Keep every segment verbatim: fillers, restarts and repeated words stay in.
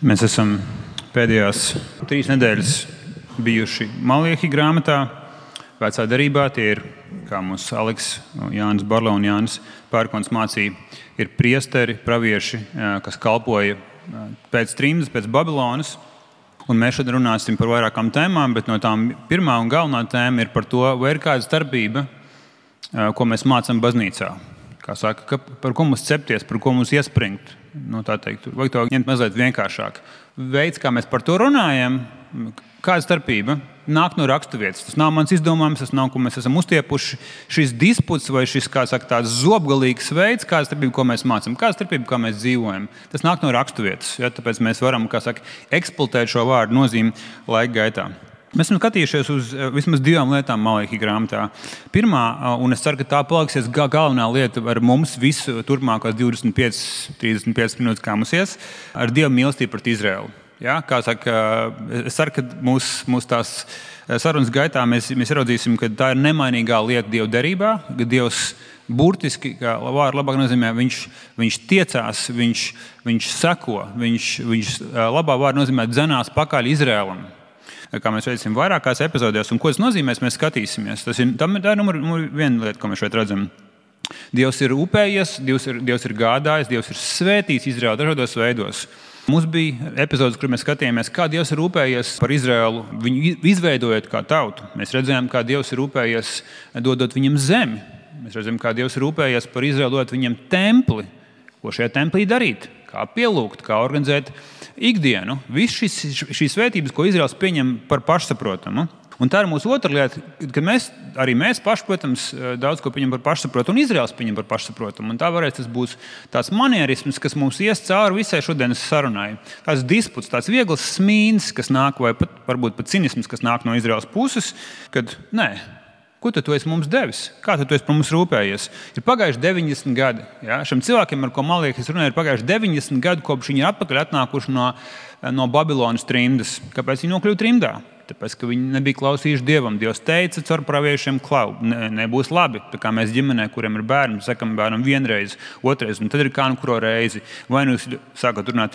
Mēs esam pēdējās trīs nedēļas bijuši Maliehi grāmatā, vecā derībā. Tie ir, kā mums Aleks, Jānis Barla un Jānis Pērkons mācīja, ir priesteri, pravieši, kas kalpoja pēc trimdas, pēc Babilonas. Un mēs šodien runāsim par vairākām tēmām, bet no tām pirmā un galvenā tēma ir par to, vai ir kāda starpība, ko mēs mācām baznīcā. Kā saka, ka, par ko mums cepties, par ko mums iespringt. Nu, tā teikt, vajag to ņemt mazliet vienkāršāk. Veids, kā mēs par to runājam, kāda starpība, nāk no raksturvietas. Tas nav mans izdomājums, tas nav, ko mēs esam uztiepuši. Šis disputs vai šis, kā saka, tāds zobgalīgs veids, kāda starpība, ko mēs mācām, kāda starpība, kā mēs dzīvojam. Tas nāk no raksturvietas, ja? Tāpēc mēs varam, kā saka, eksploatēt šo vārdu nozīmi laika gaitā. Mēs esam skatījušies uz vismaz divām lietām Maliehi grāmatā. Pirmā, un es ceru, ka tā paliksies galvenā lieta ar mums visu turpmākās divdesmit piecas, trīsdesmit piecas minūtes, kā mums ies, ar Dieva mīlestību pret Izraēlu. Ja? Kā saka, es ceru, ka mūsu mūs tās sarunas gaitā mēs, mēs ieraudzīsim, ka tā ir nemainīgā lieta Dieva derībā, ka Dievs burtiski, kā vārdu labāk nozīmē, viņš, viņš tiecās, viņš, viņš seko, viņš, viņš labā vārdu nozīmē dzenās pakaļ Izraēlam. Kā mēs redzam vairākās epizodēs, un ko tas nozīmēs, mēs skatīsimies. Tas ir, tam, tā ir numur, numur viena lieta, ko mēs šeit redzam. Dievs ir upējies, Dievs ir, Dievs ir gādājis, Dievs ir svētīts Izraēlu dažādos veidos. Mums bija epizodes, kur mēs skatījāmies, kā Dievs ir upējies par Izraēlu, viņu izveidojot kā tautu. Mēs redzējām, kā Dievs ir upējies, dodot viņam zemi. Mēs redzam, kā Dievs ir upējies par Izraēlu, dodot viņam templi. Ko šajā templī darīt? Kā pielūgt, kā organizēt ikdienu. Viss šīs, šīs svētības, ko Izraels pieņem par pašsaprotamu. Un tā ir mūsu otra lieta, ka mēs, arī mēs paši, protams, daudz ko pieņem par pašsaprotamu, un Izraels pieņem par pašsaprotamu. Un tā varēs tas būs tāds manierisms, kas mums ies cauri visai šodienas sarunai. Tāds disputs, tāds viegls smīns, kas nāk, vai pat, varbūt pat cinisms, kas nāk no Izraels puses, kad nē. Ko tu esi mums devis? Kā tu esi par mums rūpējies? Ir pagājuši deviņdesmit gadi. Ja? Šiem cilvēkiem, ar ko Maliehis runāja, ir pagājuši deviņdesmit gadi, kopš viņi ir atpakaļ atnākuši no, no Babilonas trimdas. Kāpēc viņi nokļuva trimdā? Tāpēc, ka viņi nebija klausījuši Dievam. Dievs teica caur praviešiem, klau, ne, nebūs labi. Tā kā mēs ģimenē, kuriem ir bērni, sakam bērnam vienreiz, otrais, un tad ir kā nu kuro reizi. Vai nu jūs sākat runāt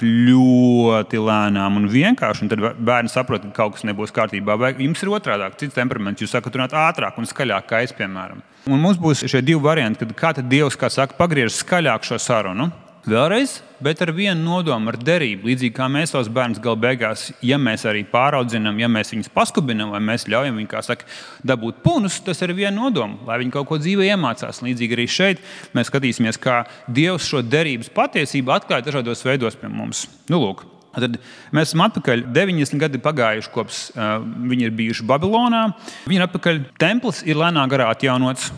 ļoti lēnām un vienkārši, un tad bērni saprot, ka kaut kas nebūs kārtībā. Vai jums ir otrādāk, cits temperaments, jūs sākat runāt ātrāk un skaļāk, kā es, piemēram. Un mums būs šie divi varianti, kad kā tad Dievs, kā saka, pagriež skaļāk šo sarunu. Vēlreiz, bet ar vienu nodomu, ar derību, līdzīgi kā mēs savus bērnus gala beigās, ja mēs arī pāraudzinām, ja mēs viņus paskubinām, vai mēs ļaujam viņu, kā saka, dabūt punus, tas ir vienu nodomu, lai viņi kaut ko dzīvē iemācās. Līdzīgi arī šeit mēs skatīsimies, kā Dievs šo derības patiesību atklāja dažādos veidos pie mums. Nu, lūk, tad mēs esam atpakaļ, deviņdesmit gadi pagājuši, kopš uh, viņi ir bijuši Babilonā. Viņi ir atpakaļ, templis ir lēnā garā atjaunots.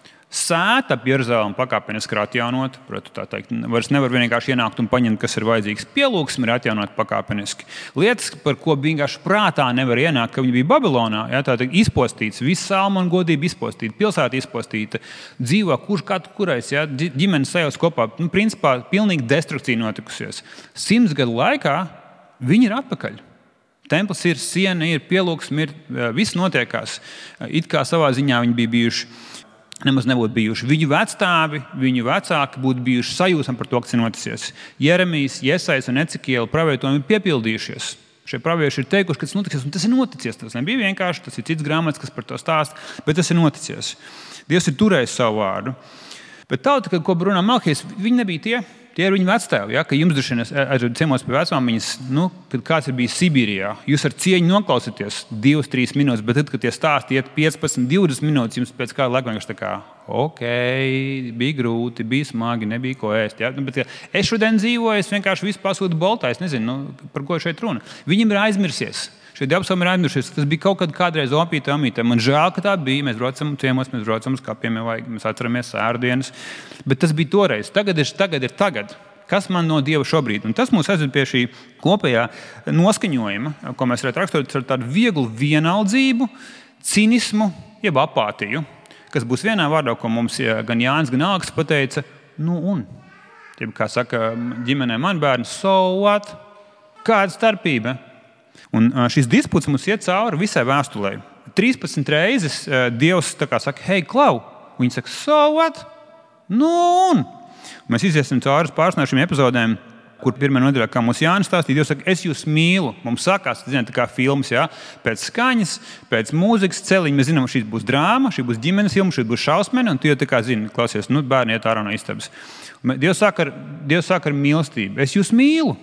Sēta ap Jeruzalemi pakāpeniski ir atjaunota. Protams, tā teikt, vairs nevar vienkārši ienākt un paņemt, kas ir vajadzīgs. Pielūgsme ir atjaunota pakāpeniski. Lietas, par ko vienkārši prātā nevar ienākt, ka viņi bija Babilonā, ja, tā teikt, izpostīts, viss Salmona godība izpostīta, pilsēta izpostīta, dzīvo kurš katru kurais, ja, ģimenes sajauc kopā. Nu, principā, pilnīgi destrukcija notikusies. Simts gadu laikā viņi ir atpakaļ. Templis ir, siena ir, pielūgsme ir, viss notiekās. It kā savā ziņā viņi bija bijuši. Nemaz nebūtu bijuši. Viņu vecstāvi, viņu vecāki būtu bijuši sajūsmi par to, kas ir noticies. Jeremijs, Jesais un Ecikiela pravietojumi ir piepildījušies. Šie pravieši ir teikuši, ka tas noticies, un tas ir noticies. Tas nebija vienkārši, tas ir cits grāmatas, kas par to stāsta, bet tas ir noticies. Dievs ir turējis savu vārdu. Bet tauta, kad ko runā Malkies, viņi nebija tie. Tie ir viņa vecstāvi, ja, ka jums droši vien aizved ciemos pie vecmāmiņas, nu, kad kāds ir bijis Sibīrijā, jūs ar cieņu noklausieties divas, trīs minūtes, bet tad, kad tie stāsti iet piecpadsmit, divdesmit minūtes, jums pēc kāda laika vienkārši tā kā, ok, bija grūti, bija smagi, nebija ko ēst. Ja. Bet, ja es šodien dzīvoju, es vienkārši visu pasūtu boltā, es nezinu, nu, par ko šeit runa. Viņam ir aizmirsies. Šie apsvērumi ir aizmirsies. Tas bija kaut kad kādreiz opīta amītē. Man žēl, ka tā bija. Mēs braucam ciemos, mēs braucam uz kapiem, mēs atceramies sērdienas. Bet tas bija toreiz. Tagad ir tagad. Ir tagad. Kas man no Dieva šobrīd? Un tas mūs aizved pie šī kopējā noskaņojuma, ko mēs varētu raksturot ar tādu vieglu vienaldzību, cinismu, jeb apātiju, kas būs vienā vārdā, ko mums gan Jānis, gan Aleks pateica, nu un. Jeb, kā saka ģimenē man bērns, so what? Kāda starpība? Un šis disputs mums iet cauri visai vēstulē. trīspadsmit reizes Dievs tā kā saka, hei, klau. Viņi saka, so what? Nu un. Mēs iziesim cauri pāris no šīm epizodēm. kur pirmā nodaļā, kā mums Jānis stāstīja, Dievs saka, es jūs mīlu. Mums sākās, zināt, tā kā filmas, jā, pēc skaņas, pēc mūzikas celiņa. Mēs zinām, šī būs drāma, šī būs ģimenes filma, šī būs šausmene, un tu jau tā kā zini, klausies, nu, bērni iet ārā no istabas. Dievs saka ar, Dievs saka ar mīlestību. Es jūs mīlu.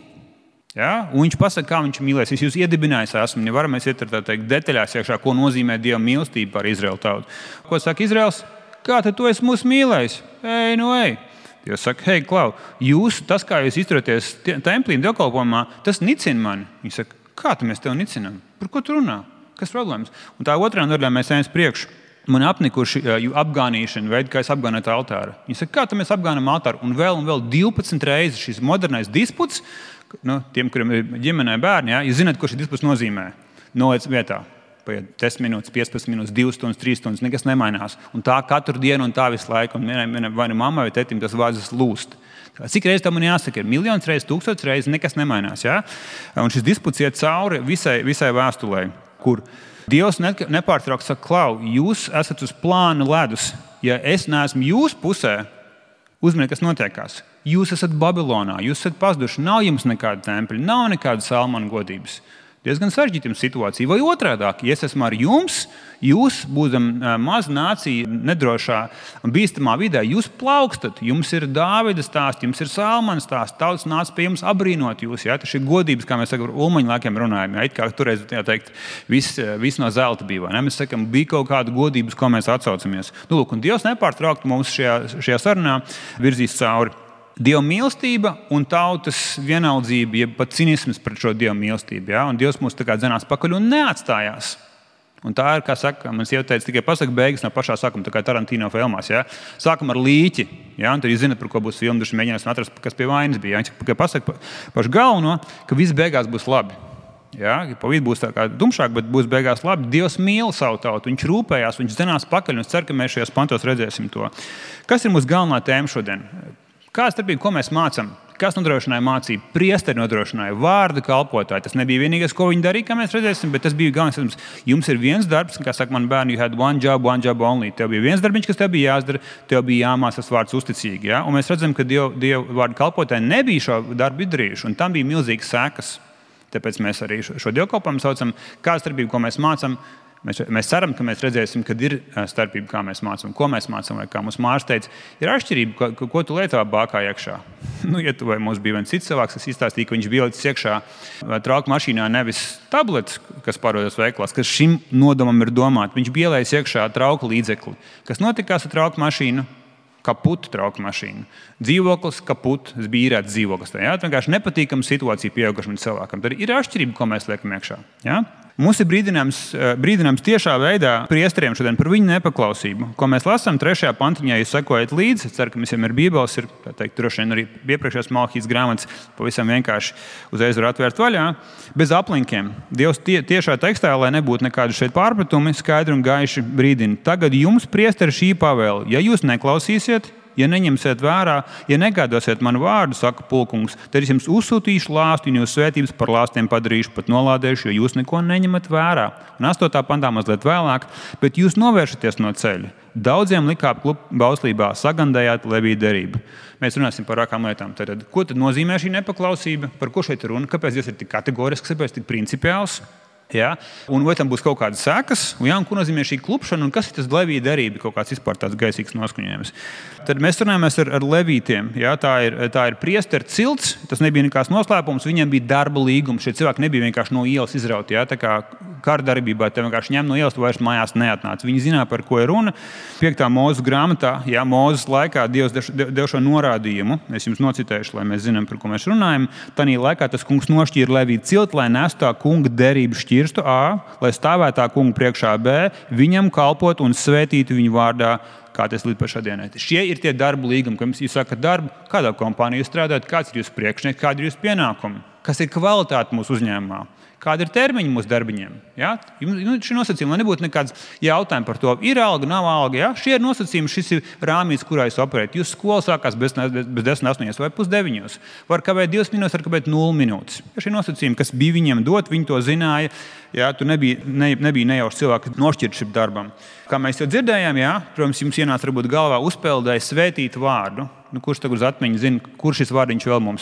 Ja? Un viņš pasaka, kā viņš mīlēs. Es jūs iedibinājis esmu. Nevaram mēs iet ar tā teikt detaļās iekšā, ko nozīmē Dieva mīlestība par Izraēlu tautu. Ko saka Izraels? Kā tad tu esi mūs mīlējis? Ej, nu ej. Dievs saka, hei, klau, jūs, tas, kā jūs izturaties templī dievkalpojumā, tas nicina mani. Viņš saka, kā tu mēs tev nicinām? Par ko tu runā? Kas problēmas? Un tā otrā nodaļā mēs ejam priekšu. Man apnikuši apgānīšana, veidi, kā es apgānētu altāru. Viņi saka, kā tu mēs apgānam altāru? Un vēl un vēl divpadsmit reizes šis modernais disputs, nu, tiem, kuriem ir ģimenē bērni, ja, jūs zināt, ko šis disputs nozīmē. Noliec vietā. Paiet desmit minūtes, piecpadsmit minūtes, divas stundas, trīs stundas, nekas nemainās. Un tā katru dienu un tā visu laiku. Un vai nu mammai vai tetim tas vārds lūst. Cik reizes tam man jāsaka? Ir miljonus reizes, tūkstotis reizes, nekas nemainās. Ja? Un šis disputs iet cauri visai, visai vēstulē, kur Dievs nepārtraukt saka, klau, jūs esat uz plāna ledus. Ja es neesmu jūsu pusē, uzmaniet, kas notiekās. Jūs esat Babilonā, jūs esat pazuduši, nav jums nekāda tempļa, nav nekāda Salmana godības. Diezgan sarežģīta situācija. Vai otrādāk, ja es esmu ar jums, jūs, būdam maza nācija, nedrošā un bīstamā vidē, jūs plaukstat. Jums ir Dāvida stāsts, jums ir Salmana stāsts, tauts nāca pie jums abrīnot jūs. Ja? Tas ir godības, kā mēs sakam, ar ulmaņu laikiem runājam. Ja? It kā toreiz, jā teikt, viss, viss no zelta bija. Vai ne? Mēs sakam, bija kaut kāda godības, ko mēs atsaucamies. Nu, lūk, un Dievs nepārtraukt mums šajā, šajā sarunā virzīs cauri. Dieva mīlestība un tautas vienaldzība, jeb pat cinisms pret šo Dieva mīlestību. Ja? Un Dievs mūs tā kā dzenās pakaļ un neatstājās. Un tā ir, kā saka, man sieva teica, tikai pasaka beigas no pašā sākuma, tā kā Tarantino filmās. Ja? Sākam ar līķi, ja? Un tad jūs zināt, par ko būs filma, duši mēģināsim atrast, kas pie vainas bija. Ja? Tikai pasaka pašu galveno, ka viss beigās būs labi. Ja? Pa vidu būs tā kā dumšāk, bet būs beigās labi. Dievs mīl savu tautu, viņš rūpējās, viņš dzenās pakaļ, un es ceru, ka mēs šajās pantos redzēsim to. Kas ir mūsu galvenā tēma šodien? Kāda starpība, ko mēs mācām? Kas nodrošināja mācību? Priesteri nodrošināja vārdu kalpotāji. Tas nebija vienīgais, ko viņi darīja, kā mēs redzēsim, bet tas bija galvenais. Jums ir viens darbs, kā saka man bērni, you had one job, one job only. Tev bija viens darbiņš, kas tev bija jāizdara, tev bija jāmācās vārds uzticīgi. Ja? Un mēs redzam, ka Dievu, Dievu vārdu kalpotāji nebija šo darbu izdarījuši, un tam bija milzīgas sekas. Tāpēc mēs arī šo, šo dievkalpojumu saucam, kāda starpība, ko mēs mācām. Mēs, mēs ceram, ka mēs redzēsim, kad ir starpība, kā mēs mācām, ko mēs mācām, vai kā mums mārs teica, ir atšķirība, ko, ko tu lietā bākā iekšā. Nu, ja tu vai mums bija viens cits cilvēks, kas izstāstīja, ka viņš bija licis iekšā trauku mašīnā nevis tabletes, kas pārdodas veiklās, kas šim nodamam ir domāti. Viņš bija ielējis iekšā trauku līdzekli. Kas notikās ar trauku mašīnu? Kaputa trauku mašīnu. Dzīvoklis, kaput, tas bija īrēts dzīvoklis. Tā, ja? Vienkārši nepatīkama situācija pieaugušam cilvēkam. Tad ir atšķirība, ko mēs liekam iekšā. Ja? Mums ir brīdinājums, brīdinājums tiešā veidā priesteriem šodien par viņu nepaklausību, ko mēs lasām trešajā pantiņā, ja sekojat līdzi. Es ceru, ka visiem ir bībeles, ir, tā teikt, droši vien arī iepriekšējās Malahijas grāmatas pavisam vienkārši uzreiz var atvērt vaļā, bez aplinkiem. Dievs tie, tiešā tekstā, lai nebūtu nekādi šeit pārpratumi, skaidri un gaiši brīdina. Tagad jums, priesteri, šī pavēle. Ja jūs neklausīsiet, ja neņemsiet vērā, ja negādāsiet manu vārdu, saka pulkungs, tad es jums uzsūtīšu lāstu un jūs svētības par lāstiem padarīšu, pat nolādēšu, jo jūs neko neņemat vērā. Un astotā pantā mazliet vēlāk, bet jūs novēršaties no ceļa. Daudziem likāp bauslībā sagandējāt levītu derību. Mēs runāsim par rakām lietām. Tad, ko tad nozīmē šī nepaklausība? Par ko šeit runa? Kāpēc Dievs ir tik kategorisks, kāpēc tik principiāls? Ja? Un vai tam būs kaut kādas sekas, ja? Un ko nozīmē šī klupšana, un kas ir tas levīta derība, kaut kāds vispār tāds gaisīgs noskaņojums. Tad mēs runājamies ar, ar levītiem. Ja? Tā ir, tā ir priesteru cilts, tas nebija nekāds noslēpums, viņiem bija darba līgums. Šie cilvēki nebija vienkārši no ielas izrauti. Ja? Tā kā kara darbībā te vienkārši ņem no ielas, tu vairs mājās neatnāc. Viņi zināja, par ko ir runa. Piektā Mūzes grāmatā, ja Mūzes laikā Dievs dev šo norādījumu. Es jums nocitēšu, lai mēs zinām, par ko mēs runājam. Tanī laikā tas kungs nošķīra levītu cilti, lai nestu tā kunga derību šķirstu A, lai stāvētā kunga priekšā B, viņam kalpot un svētītu viņu vārdā, kā tas līdz pašadienai. Šie ir tie darba līgumi, kad jūs sakat darbu, kādā kompānijā jūs strādājat, kāds ir jūsu priekšnieks, kādi ir jūsu pienākumi, kas ir kvalitāte mūsu uzņēmumā. Kāda ir termiņa mūsu darbiņiem? Ja? Šī nosacījuma, lai nebūtu nekāds jautājums par to, ir alga, nav alga. Ja? Šie ir nosacījumi, šis ir rāmīts, kurā jūs operējat. Jūsu skola sākās bez, bez desmit astoņos vai pusdeviņos. Var kavēt divas minūtes, var kavēt nulles minūtes. Ja šie nosacījumi, kas bija viņiem dot, viņi to zināja. Ja? Tu nebija, ne, nebija nejauši cilvēki nošķirt šim darbam. Kā mēs jau dzirdējām, ja? Protams, jums ienāca varbūt galvā uzpeldēja svētīt vārdu. Nu, kurš tagad uz atmiņu zina, kur šis vārdiņš vēl mums ir?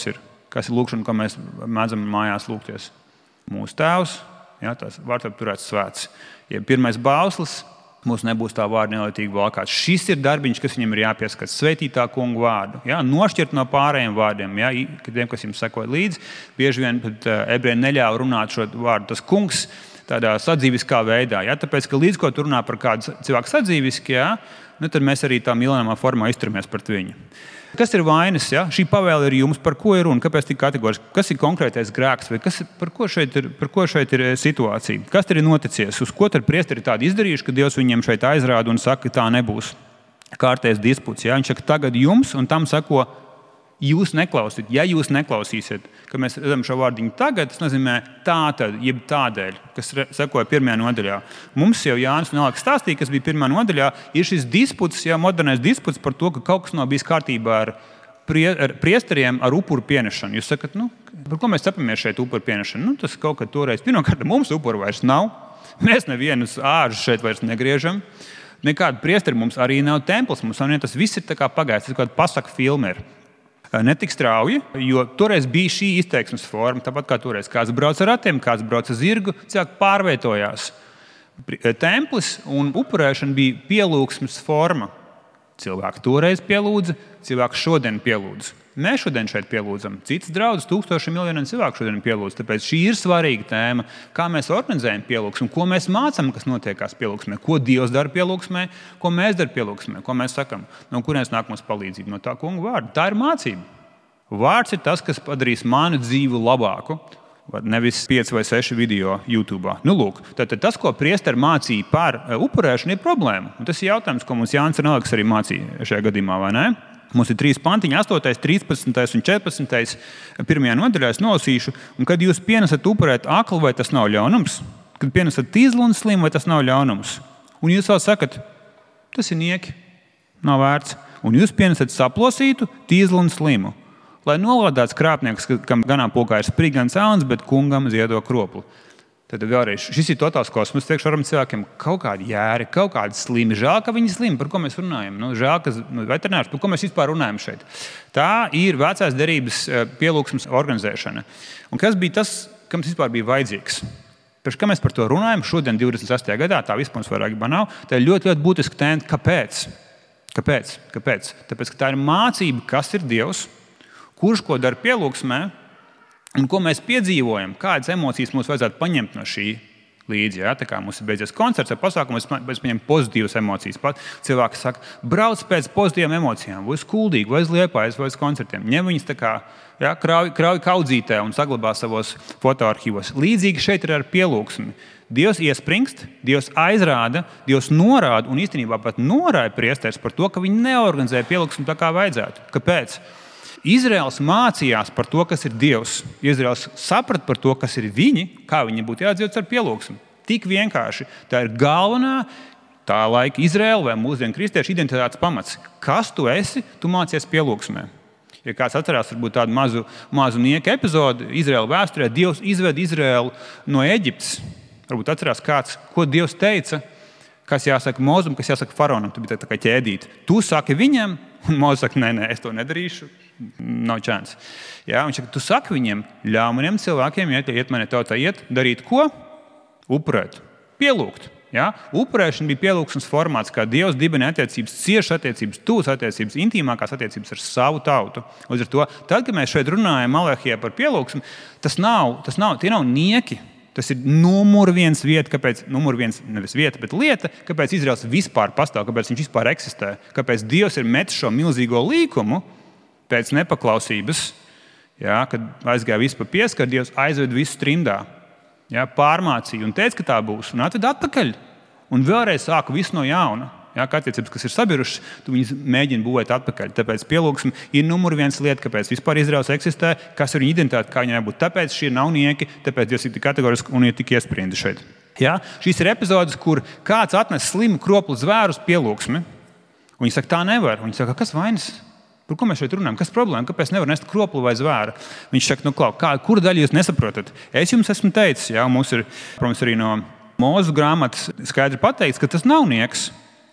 Kas ir lūkšana, ko mēs mēdzam mājās lūgties? Mūsu Tēvs, ja, tās vārtap turēts svēts. Ja pirmais bauslis, mums nebūs tā vārda nelietīgi valkāts. Šis ir darbiņš, kas viņam ir jāpieskat. Sveitītā kunga vārdu. Ja, nošķirt no pārējiem vārdiem. Ja, tiem, kas jums sekoja līdzi, bieži vien pat ebreji neļāva runāt šo vārdu. Tas kungs tādā sadzīviskā veidā. Ja, tāpēc, ka līdz ko tu runā par kādu cilvēku sadzīviski, ja, nu, tad mēs arī tā mīlināmā formā izturamies pret viņu. Kas ir vainas? Ja? Šī pavēle ir jums, par ko ir runa, kāpēc tik kategoriski, kas ir konkrētais grēks, vai kas, par, ko šeit ir, par ko šeit ir situācija, kas ir noticies, uz ko tad priesteri tādi izdarījuši, ka Dievs viņiem šeit aizrāda un saka, ka tā nebūs kārtējs disputs. Ja? Viņš saka, tagad jums, un tam sako, jūs neklausīt. Ja jūs neklausīsiet, ka mēs redzam šo vārdiņu tagad, tas nozīmē tā tad, jeb tādēļ, kas sekoja pirmajā nodaļā. Mums jau Jānis un Aleks stāstīja, kas bija pirmajā nodaļā, ir šis disputs, ja, modernais disputs par to, ka kaut kas nav bijis kārtībā ar, prie, ar priesteriem ar upuru pienešanu. Jūs sakat, nu, par ko mēs cepamies šeit upuru pienešanu? Nu, tas kaut kad toreiz, pirmkārt, mums upuru vairs nav. Mēs nevienus āržus šeit vairs negriežam. Nekāda priesteri mums arī nav templis. Mums nav, tas viss ir tā kā pagājis, tas ir kāda pasaka filma ir. Netik strauji, jo toreiz bija šī izteiksmes forma, tāpat kā toreiz kāds brauc ar ratiem, kāds brauc ar zirgu, cilvēki pārvietojās. Templis un upurēšana bija pielūgsmes forma. Cilvēki toreiz pielūdza, cilvēki šodien pielūdza. Mēs šodien šeit pielūdzam. Citas draudzes, tūkstoši miljoniem cilvēku šodien pielūdz. Tāpēc šī ir svarīga tēma, kā mēs organizējam pielūgsmu, ko mēs mācām, kas notiekās pielūgsmē, ko Dievs dara pielūgsmē, ko mēs darām pielūgsmē, ko mēs sakam, no kurienes nāk mums palīdzība, no tā kunga vārda. Tā ir mācība. Vārds ir tas, kas padarīs manu dzīvi labāku, nevis pieci vai seši video YouTube. Nu, lūk, tad, tad tas, ko priesteri mācīja par upurēšanu, ir problēma. Un tas ir jautājums, ko mums Jānis un Aleks arī mācīja šajā gadījumā, vai ne? Mums ir trīs pantiņi, astotais, trīspadsmitais un četrpadsmitais Pirmajā nodaļā es nolasīšu. Un kad jūs pienesat upurēt aklu, vai tas nav ļaunums? Kad pienesat tīzlu un slimu, vai tas nav ļaunums? Un jūs vēl sakat, tas ir nieki, nav vērts. Un jūs pienesat saplosītu, tīzlu un slimu. Lai nolādāts krāpnieks, kam ganāmpulkā ir sprigans ēns, bet kungam ziedo kropli. Tad vēlreiz, šis ir totāls kosmos, tiekš varam cilvēkiem kaut kādi jēri, kaut kādi slimi. Žēl, ka viņi slimi, par ko mēs runājam. Nu, žēl, ka nu, veterinārs, par ko mēs vispār runājam šeit. Tā ir vecās derības pielūgsmes organizēšana. Un kas bija tas, kam tas vispār bija vajadzīgs? Pēc kā mēs par to runājam, šodien divdesmit sastajā gadā, tā vispār mums vairāk nav, tā ir ļoti, ļoti būtiski tēma, kāpēc? Kāpēc? Kāpēc? Tāpēc, ka tā ir mācība, kas ir Dievs, kurš ko dara pielūgsmē, un ko mēs piedzīvojam, kādas emocijas mums vajadzētu paņemt no šī līdzi. Ja? Tā kā mums ir beidzies koncerts vai pasākums, mēs paņemam pozitīvas emocijas. Pat cilvēki saka, brauc pēc pozitīvām emocijām, vai uz Kuldīgu, vai uz Liepājas, vai uz koncertiem. Ņem viņus tā kā ja, krauj, krauj kaudzītē un saglabā savos fotoarchīvos. Līdzīgi šeit ir ar pielūgsmi. Dievs iespringst, Dievs aizrāda, Dievs norāda un īstenībā pat norāja priesteris par to, ka viņi neorganizē pielūgsmi tā kā vajadzētu. Kāpēc? Izraels mācījās par to, kas ir Dievs. Izraels saprat par to, kas ir viņi, kā viņi būtu jādzīvot ar pielūgsmu. Tik vienkārši. Tā ir galvenā tā laika Izraela vai mūsdienu kristiešu identitātes pamats. Kas tu esi, tu mācies pielūgsmē. Ja kāds atcerās varbūt tādu mazu, mazu nieku epizodu Izraela vēsturē, Dievs izved Izraelu no Eģiptes. Varbūt atcerās kāds, ko Dievs teica, kas jāsaka Mozum, kas jāsaka faraonam. Tu bija tā kā ķēdīt. Tu saki viņam, un Mozus saka, nē, nē, es to nedarīšu. Nav čāns. Ja, viņš saka, tu saki viņiem, ļauj maniem cilvēkiem, iet, iet mani tautā iet, darīt ko? Upurēt, pielūgt. Ja? Upurēšana bija pielūgsmes formāts, kā Dievs dibina attiecības, ciešas attiecības, tūs attiecības, intīmākās attiecības ar savu tautu. Līdz ar to, tad, kad mēs šeit runājam Malahijā par pielūgsmu, tas nav, tas nav, tie nav nieki. Tas ir numur viens vieta, kāpēc, numur viens, nevis vieta, bet lieta, kāpēc Izraels vispār pastāv, kāpēc viņš vispār eksistē, kāpēc Dievs ir metis šo milzīgo līkumu pēc nepaklausības, ja, kad aizgāja visu pa pieskaru, Dievs aizved visu trimdā, ja, pārmācīja un teica, ka tā būs, un atved atpakaļ, un vēlreiz sāka visu no jauna. Ja, kā attiecības, kas ir sabirušas, tu viņus mēģini būvēt atpakaļ. Tāpēc pielūgsme ir numur viens lieta, kāpēc vispār Izraels eksistē, kas ir viņa identitāte, kā viņai būtu. Tāpēc šie nav nieki, tāpēc Dievs ir tik kategoriski un ir tik iespriendi šeit. Ja, šīs ir epizodes, kur kāds atnes slimu kroplu zvēru uz pielūgsmi, un viņi saka, tā nevar. Viņi saka, kas vainas? Par ko mēs šeit runājam? Kas problēma? Kāpēc nevar nest kroplu vai zvēru? Viņš saka, nu, klau, kā, kuru daļu jūs nesaprotat? Es jums esmu teicis, ja, mums ir, protams, arī no Mūzu grāmatas skaidri pateikts, ka tas nav nieks.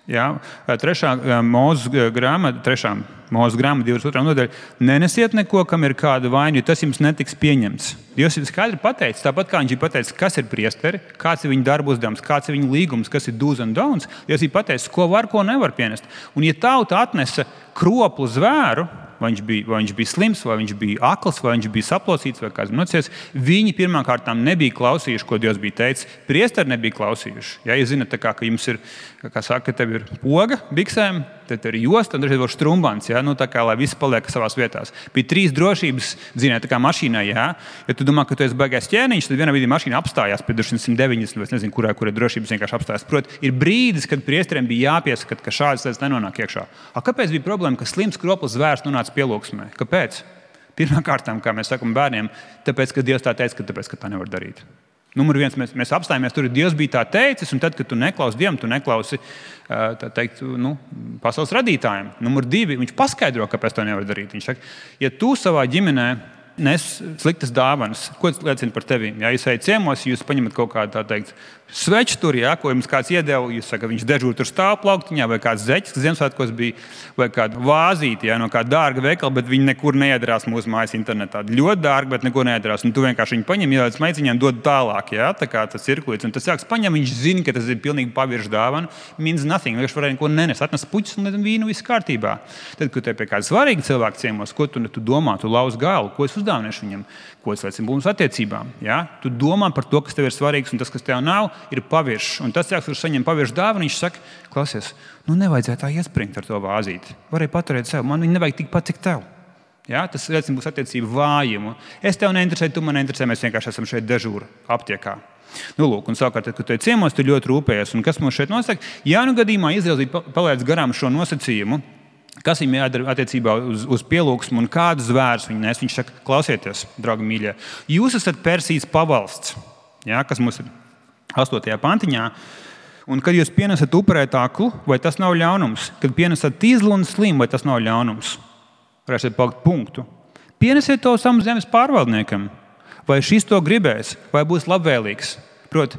Jā, trešā mūzes grāmata, trešā mūzes grāmata, divdesmit otrā nodaļa. Nenesiet neko, kam ir kāda vaina, jo tas jums netiks pieņemts. Dievs ir skaidri pateicis, tāpat kā viņš ir pateicis, kas ir priesteri, kāds ir viņa darba uzdevums, kāds ir viņa līgums, kas ir do's and don'ts. Dievs ir pateicis, ko var, ko nevar pienest. Un ja tauta atnesa kroplu zvēru, vai viņš bija, vai viņš bija slims, vai viņš bija akls, vai viņš bija saplosīts, vai kāds nocies, viņi pirmkārt nebija klausījuši, ko Dievs bija teicis. Priesteri nebija klausījuši. Ja jūs zināt, kā, ka jums ir, kā saka, ka tev ir poga biksēm, tad ir josta un dažreiz vēl strumbants, ja? Nu, tā kā, lai viss paliek savās vietās. Bija trīs drošības, ziniet, tā kā mašīnā, ja? Ja tu domā, ka tu esi baigais ķēniņš, tad vienā brīdī mašīna apstājās pie simt deviņdesmit, vai es nezinu, kurā, kurā drošības vienkārši apstājās. Proti, ir brīdis, kad priesteriem bija jāpieskat, ka šādas lietas nenonāk iekšā. A, kāpēc bija problēma, ka slims kroplis zvērs nonāca pielūgsmē? Kāpēc? Pirmkārtām, kā mēs sakam bērniem, tāpēc, ka Dievs tā teica, ka tāpēc, ka tā nevar darīt. Numur viens, mēs, mēs apstājāmies tur, Dievs bija tā teicis, un tad, kad tu neklausi Dievam, tu neklausi tā teikt, nu, pasaules radītājiem. Numur divi, viņš paskaidro, kāpēc to nevar darīt. Viņš saka, ja tu savā ģimenē nes sliktas dāvanas, ko tas liecina par tevi? Ja jūs ejat ciemos, jūs paņemat kaut kādu, tā teikt, sveču tur, ja, ko jums kāds iedeva, jūs saka, viņš dežūr tur stāv plauktiņā, vai kāds zeķis, kas Ziemassvētkos bija, vai kāda vāzīte, ja, no kāda dārga veikala, bet viņi nekur neiedarās mūsu mājas internetā. Ļoti dārga, bet nekur neiedarās. Un tu vienkārši viņu paņem, ielaic maiciņām, dod tālāk, ja, tā kā tas cirkulīts. Un tas jāks paņem, viņš zina, ka tas ir pilnīgi pavirši dāvana, means nothing, viņš varēja neko nenest, atnes puķis un vīnu, viss kārtībā. Tad, kad te pie kāda svarīga cilvēka ciemos, ko tu, tu domā, tu lauz galu, ko es uzdāvināšu viņam, ko es liecinu mūsu attiecībām, ja? Tu domā par to, kas tev ir svarīgs, un tas, kas tev nav, ir paviršs. Un tas cilvēks, kurš saņem paviršu dāvanu, viņš saka, klausies, nu nevajadzētu tā iespringt ar to vāzīti. Varēja paturēt sev, man viņa nevajag tikpat, cik tev. Ja? Tas liecina mūsu attiecību vājumu. Es tev neinteresēju, tu man neinteresē, mēs vienkārši esam šeit dežūra aptiekā. Nu, lūk, un savukārt, kad tu te ciemos, tu ļoti rūpējies. Un kas mums šeit nosaka? Ja nu gadījumā Izraels bija palaidis garām šo nosacījumu, kas viņam jādara attiecībā uz, uz pielūgsmu un kādu zvērus viņi nes. Viņš saka, klausieties, draugi mīļie, jūs esat Persijas pavalsts, ja, kas mums ir astotajā pantiņā, un kad jūs pienesat upurēt aklu, vai tas nav ļaunums? Kad pienesat tīzlu un slimu, vai tas nav ļaunums? Varēsiet palikt punktu. Pienesiet to savam zemes pārvaldniekam, vai šis to gribēs, vai būs labvēlīgs. Proti,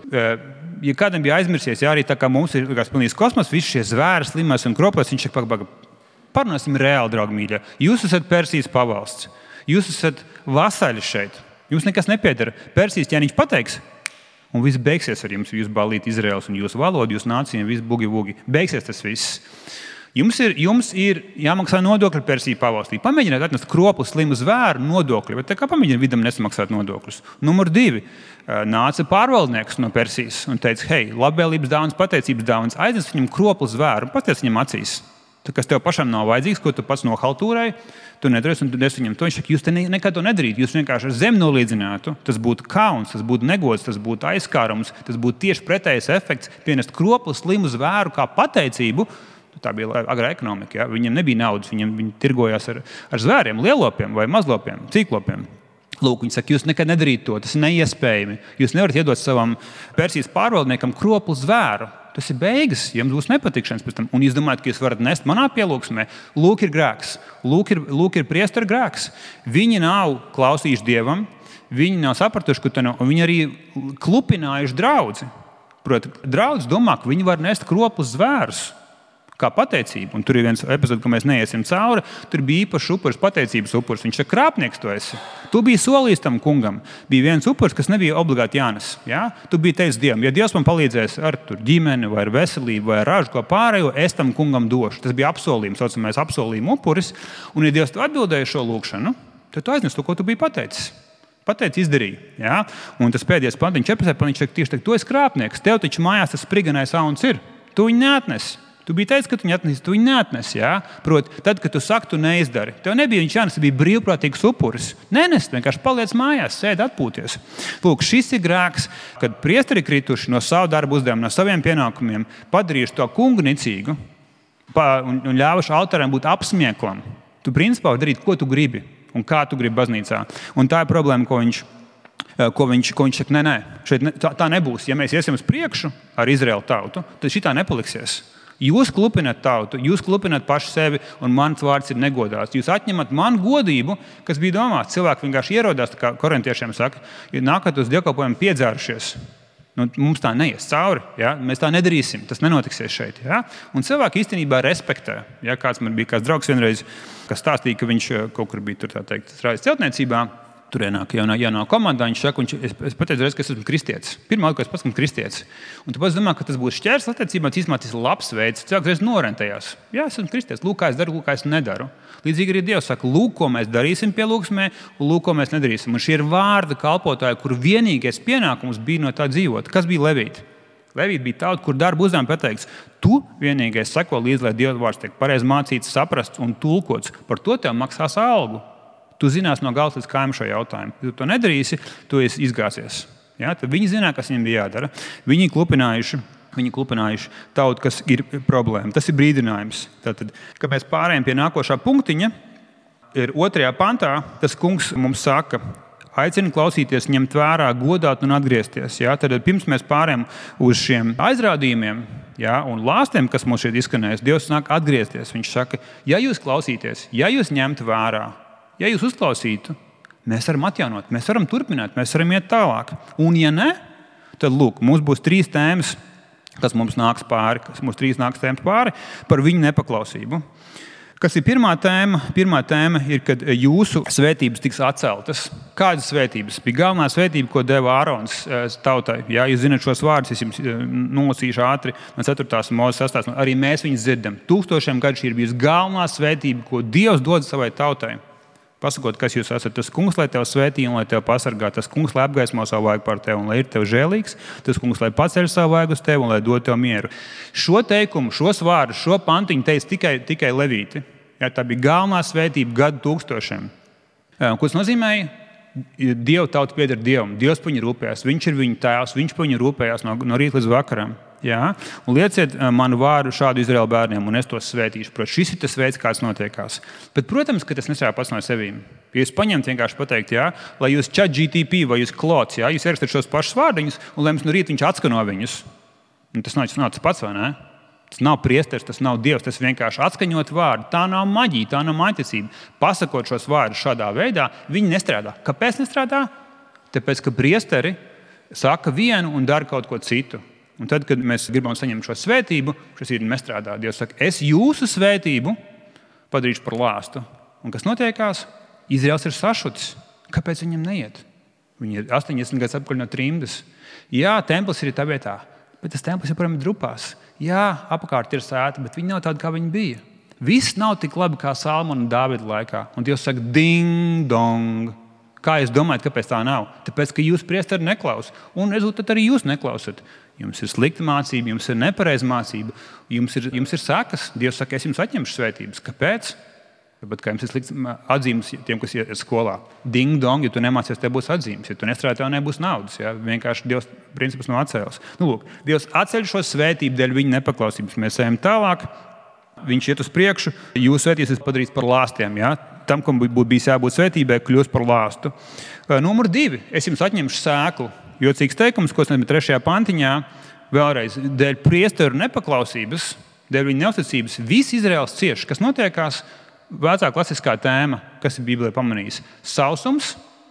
ja kādam bija aizmirsies, ja arī tā kā mums ir pilnīgs kosmos, visi šie zvēri, slimās un kroplis, viņš saka, paga, parunāsim reāli, draugi mīļie. Jūs esat Persijas pavalsts. Jūs esat vasaļi šeit. Jums nekas nepiedara. Persijas ķēniņš pateiks, un viss beigsies ar jums. Jūs balīt Izraels un jūsu valodu, jūsu nācija, viss bugi-bugi. Beigsies tas viss. Jums ir, jums ir jāmaksā nodokļi Persijas pavalstī. Pamēģiniet atnest kroplu, slimu zvēru nodokļi. Bet tā kā pamēģiniet vidam nesamaksāt nodokļus. Numur divi. Nāca pārvaldnieks no Persijas un teica, hei, labvēlības dāvanas, pateicības dāvanas, aiznes viņam kroplu zvēru un pateic viņam acīs. Tā, kas tev pašam nav vajadzīgs, ko tu pats nohaltūrēji, tu nedarīsi un tu des viņam to. Viņš saka, jūs te nekad to nedarītu, jūs vienkārši ar zemi nolīdzinātu. Tas būtu kauns, tas būtu negods, tas būtu aizskārums, tas būtu tieši pretējs efekts. Pienest kroplu, slimu zvēru kā pateicību, tā bija agrā ekonomika. Ja? Viņiem nebija naudas, viņiem, viņi tirgojās ar, ar zvēriem, lielopiem vai mazlopiem, cīklopiem. Lūk, viņi saka, jūs nekad nedarīt to, tas ir neiespējami. Jūs nevarat iedot savam Persijas pārvaldniekam kroplu zvēru. Tas ir beigas, jums būs nepatikšanas pēc tam. Un jūs domājat, ka jūs varat nest manā pielūgsmē. Lūk ir grēks, lūk ir, lūk ir priestera grēks. Viņi nav klausījuši Dievam, viņi nav sapratuši, ka nav, viņi arī klupinājuši draudzi. Proti, draudzi domā, ka viņi var nest kroplu zvērus. Kā pateicība. Un tur ir viens epizode, ka mēs neiesim cauri. Tur bija īpašs upuris, pateicības upuris. Viņš ir krāpnieks, tu esi. Tu biji solījis tam kungam. Bija viens upuris, kas nebija obligāti jānes. Ja? Tu biji teicis Dievam, ja Dievs man palīdzēs ar tur ģimeni, vai ar veselību, vai ar ražu, ko pārējo, es tam kungam došu. Tas bija apsolījums, saucamais apsolījuma upuris. Un, ja Dievs tu atbildēji šo lūkšanu, tad tu aiznes to, ko tu biji pateicis. Pateici, izdarīja. Ja? Un tas pēdējais pantiņš, četrpadsmitais pantiņš, tieši tā, tu esi krāpnieks. Tev taču mājās tas spriganais auns ir. Tu viņu neatnesi. Tu biji teicis, ka tu viņu atnesi, tu viņu neatnesi. Ja? Proti, tad, kad tu saki, tu neizdari. Tev nebija viņš jānes, bija brīvprātīgs upuris. Nenest, vienkārši paliec mājās, sēdi atpūties. Lūk, šis ir grēks, kad priesteri krituši no savu darbu uzdevumu, no saviem pienākumiem, padarījuši to kungu nicīgu un, un ļāvuši altāram būt apsmieklam. Tu principā vari darīt, ko tu gribi un kā tu gribi baznīcā. Un tā ir problēma, ko viņš, ko viņš, ko viņš saka, nē, nē, šeit ne, tā, tā nebūs. Ja mēs iesim uz priekšu ar Izraēlu tautu, tad šitā nepaliksies. Jūs klupināt tautu, jūs klupināt paši sevi, un mans vārds ir negodāts. Jūs atņemat man godību, kas bija domāts. Cilvēki vienkārši ierodās, kā korintiešiem saka, ja nākat uz dievkalpojumu piedzērušies. Nu, mums tā neies cauri, ja? Mēs tā nedarīsim, tas nenotiksies šeit. Ja? Un cilvēki īstenībā respektē. Ja? Kāds man bija kāds draugs vienreiz, kas stāstīja, ka viņš kaut kur bija tur, tā teikt, strādājis celtniecībā. Tur ienāk jaunā, jaunā komandā, viņš saka, viņš, es, es pateicu reiz, ka es esmu kristietis. Pirmā, ka es pats esmu kristietis. Un tu pats domā, ka tas būs šķērs attiecībā, tas ir labs veids. Cilvēks reiz norentējās. Jā, es esmu kristietis, lūk, kā es daru, lūk, kā es nedaru. Līdzīgi arī Dievs saka, lūk, ko mēs darīsim pielūgsmē, un lūk, ko mēs nedarīsim. Un šie ir vārda kalpotāji, kur vienīgais pienākums bija no tā dzīvot. Kas bija Levīti? Levīti bija tauta, kur darba uzdevumi pateikts, tu vienīgais seko līdzi, lai Dieva vārds tiek pareizi mācīts, saprasts un tulkots. Par to tev maksās algu. Tu zinās no gala līdz kājām šo jautājumu. Ja tu to nedarīsi, tu esi izgāzies. Ja? Tad viņi zināja, kas viņiem bija jādara. Viņi klupinājuši, viņi klupinājuši tautu, kas ir problēma. Tas ir brīdinājums. Tātad, kad mēs pārējām pie nākošā punktiņa, ir otrajā pantā, tas kungs mums saka, aicina klausīties, ņemt vērā, godāt un atgriezties. Ja? Tad pirms mēs pārējām uz šiem aizrādījumiem, ja, un lāstiem, kas mums šeit izskanēs, Dievs sāk atgriezties. Viņš saka, ja jūs klausīties, ja jūs ņemtu vērā, ja jūs uzklausītu, mēs varam atjaunot, mēs varam turpināt, mēs varam iet tālāk. Un ja ne, tad lūk, mums būs trīs tēmas, kas mums nāks pāri, kas mums trīs nāks tēmas pāri par viņu nepaklausību. Kas ir pirmā tēma? Pirmā tēma ir, kad jūsu svētības tiks atceltas. Kādas svētības? Bija galvenā svētība, ko deva Ārons tautai. Jā, jūs zināt šos vārdus, es jums nolasīšu ātri no ceturtās Mūzes sastāvs. Arī mēs viņus dzirdam. Tūkstošiem gadu šī ir bijusi galvenā svētība, ko Dievs dod savai tautai. Pasakot, kas jūs esat, tas kungs, lai tev svētī un lai tev pasargā, tas kungs, lai apgaismo savu vaigu par tevi un lai ir tev žēlīgs, tas kungs, lai paceļ savu vaigu uz tevi un lai dod tev mieru. Šo teikumu, šos vārdus, šo pantiņu teica tikai, tikai Levīti. Jā, tā bija galvenā svētība gadu tūkstošiem. Ko tas nozīmēja? Dieva tauta pieder Dievam, Dievs par viņu rūpējās, viņš ir viņa tēvs, viņš par viņu rūpējās no, no rīta līdz vakaram. Jā? Un lieciet manu vārdu šādu Izraēlu bērniem, un es tos svētīšu. Protams, šis ir tas veids, kāds notiekās. Bet, protams, ka tas nestrādā pats no sevīm. Ja jūs paņemat vienkārši pateikt, jā, lai jūs chat G T P vai jūs klots, jā, jūs ierakstāt šos pašus vārdiņus, un lai jums no rīta viņš atskano viņus. Un tas nav, tas nav tas pats, vai ne? Tas nav priesteris, tas nav Dievs, tas vienkārši atskaņot vārdu. Tā nav maģija, tā nav maņticība. Pasakot šos vārdus šādā veidā, viņi nestrādā. Kāpēc nestrādā? Tāpēc, ka priesteri saka vienu un dara kaut ko citu. Un tad, kad mēs gribam saņemt šo svētību, šis ir nestrādā. Dievs saka, es jūsu svētību padarīšu par lāstu. Un kas notiekās? Izraels ir sašutis. Kāpēc viņam neiet? Viņi ir astoņdesmit gadus apkaļ no trimdas. Jā, templis ir tā vietā, bet tas templis joprojām ir drupās. Jā, apkārt ir sēta, bet viņi nav tādi, kā viņi bija. Viss nav tik labi kā Salmona un Dāvida laikā. Un Dievs saka, ding, dong. Kā jūs domājat, kāpēc tā nav? Tāpēc, ka jūs priesteri neklaus. Un rezultātā arī jūs neklausat. Jums ir slikta mācība, jums ir nepareiza mācība, jums ir, jums ir sekas. Dievs saka, es jums atņemšu svētības. Kāpēc? Tāpēc, ka jums ir slikts atzīmes tiem, kas iet skolā. Ding dong, ja tu nemācies, tev būs atzīmes. Ja tu nestrādā, tev nebūs naudas. Ja? Vienkārši Dievs principus nav atcēlis. Nu, lūk, Dievs atceļ šo svētību dēļ viņa nepaklausības. Mēs ejam tālāk, viņš iet uz priekšu, jūs svētības ir padarīts par lāstiem. Ja? Tam, kam būtu bijis jābūt svētībai, kļūst par lāstu. Numur divi, es jums atņemšu sēklu. Jocīgs teikums, ko es nezinu trešajā pantiņā, vēlreiz, dēļ priesteru nepaklausības, dēļ viņa neusticības, viss Izraels cieš. Kas notiekās? Vecā klasiskā tēma, kas ir Bībelē pamanījis. Sausums,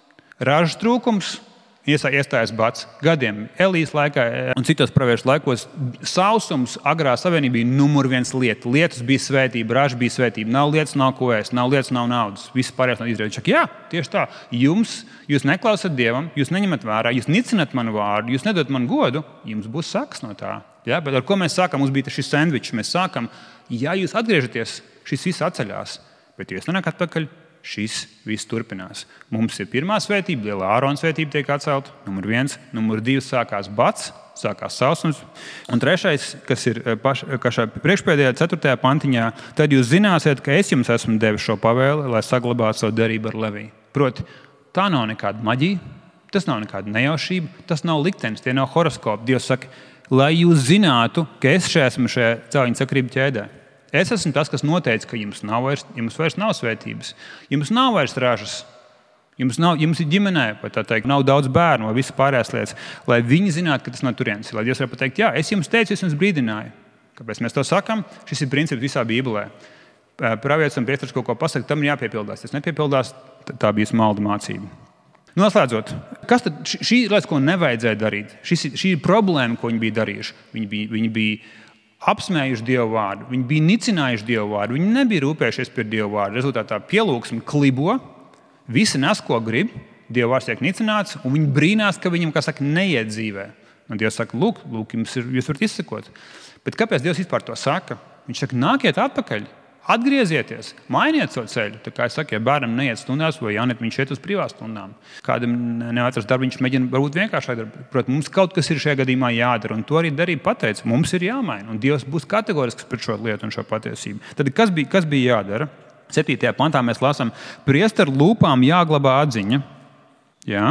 ražas trūkums, iestājas bats. Gadiem Elijas laikā un citos praviešu laikos sausums agrā savienībā bija numur viens lieta. Lietus bija svētība, raža bija svētība. Nav lietas, nav ko ēst, nav lietas, nav naudas. Viss pārējais nav izdarīts. Jā, tieši tā. Jums, jūs neklausat Dievam, jūs neņemat vērā, jūs nicinat manu vārdu, jūs nedodat man godu, jums būs sakas no tā. Ja? Bet ar ko mēs sākam? Mums bija šis sandvičs. Mēs sākam, ja jūs atgriežaties, šis viss atceļās. Bet ja jūs nenākat atpakaļ, šis viss turpinās. Mums ir pirmā svētība, lielā Ārona svētība tiek atcelta. Numur viens, numur divi sākās bats, sākās sausums. Un trešais, kas ir paš, šajā priekšpēdējā ceturtajā pantiņā, tad jūs zināsiet, ka es jums esmu devis šo pavēli, lai saglabātu savu derību ar Leviju. Proti, tā nav nekāda maģija, tas nav nekāda nejaušība, tas nav liktenis, tie nav horoskopi. Dievs saka, lai jūs zinātu, ka es šeit esmu šajā cēliņa sakrību ķēdē. Es esmu tas, kas noteica, ka jums, nav vairs, jums vairs nav svētības. Jums nav vairs ražas. Jums, nav, jums ir ģimenē, tā teikt, nav daudz bērnu vai visas pārējās lietas. Lai viņi zinātu, ka tas nav turienes. Lai Dievs var pateikt, jā, es jums teicu, es jums brīdināju. Kāpēc mēs to sakam? Šis ir princips visā Bībelē. Pravietis un priesteris kaut ko pasaka, tam ir jāpiepildās. Tas nepiepildās, tā bija smalda mācība. Noslēdzot, kas tad šī ir lietas, ko nevajadzēja darīt? Šis, šī ir problēma, ko viņi bija darījuši. Viņi bija, viņi bija apsmējuši Dievu vārdu, viņi bija nicinājuši Dievu vārdu, viņi nebija rūpējušies par Dievu vārdu. Rezultātā pielūgsme klibo, visi nes, ko grib, Dievu vārds tiek nicināts, un viņi brīnās, ka viņam, kā saka, neiet dzīvē. Un Dievs saka, lūk, lūk jums ir, jūs varat izsekot. Bet kāpēc Dievs vispār to saka? Viņš saka, nākiet atpakaļ. Atgriezieties, mainiet savu ceļu. Tā kā es saku, ja bērnam neiet stundās, vai Jānet, viņš iet uz privās stundām. Kādam neatrast darbu, viņš mēģina varbūt vienkāršāk darbu. Protams, mums kaut kas ir šajā gadījumā jādara, un to arī darīja pateica. Mums ir jāmaina, un Dievs būs kategorisks par šo lietu un šo patiesību. Tad kas bija, kas bija jādara? Septītajā pantā mēs lasām, priesteru lūpām jāglabā atziņa. Jā?